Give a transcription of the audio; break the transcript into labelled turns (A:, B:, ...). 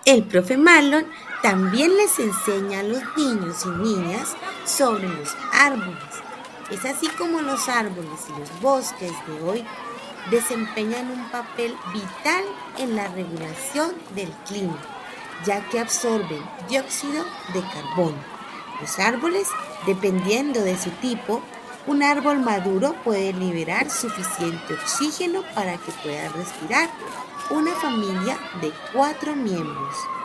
A: El profe Marlon también les enseña a los niños y niñas sobre los árboles. Es así como los árboles y los bosques de hoy desempeñan un papel vital en la regulación del clima, ya que absorben dióxido de carbono. Los árboles, dependiendo de su tipo, un árbol maduro puede liberar suficiente oxígeno para que pueda respirar una familia de 4 miembros.